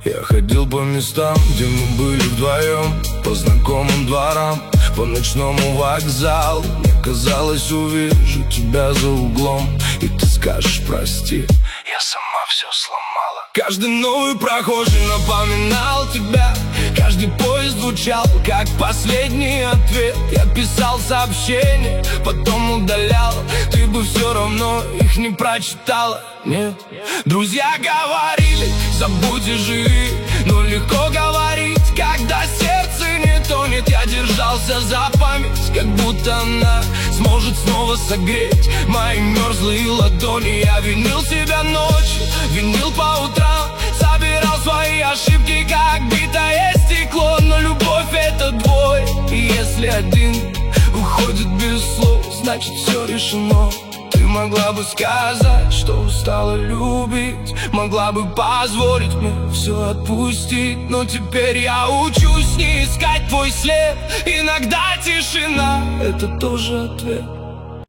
Я ходил по местам, где мы были вдвоем, по знакомым дворам, по ночному вокзалу. Мне казалось, увижу тебя за углом, и ты скажешь прости, я сама все сломала. Каждый новый прохожий напоминал тебя, каждый поезд звучал, как последний ответ. Я писал сообщения, потом удалял, ты бы все равно их не прочитала. Нет, друзья говорили, забудь и живи, но легко говорить, когда сердце не тонет. Я держался за память, как будто она сможет снова согреть мои мерзлые ладони. Я винил себя ночью, винил по утрам, собирал свои ошибки, как битое стекло. Но любовь — это двое, и если один уходит без слов, значит все решено. Ты могла бы сказать, что устала любить, могла бы позволить мне все отпустить, но теперь я учусь не искать твой след. Иногда тишина — это тоже ответ.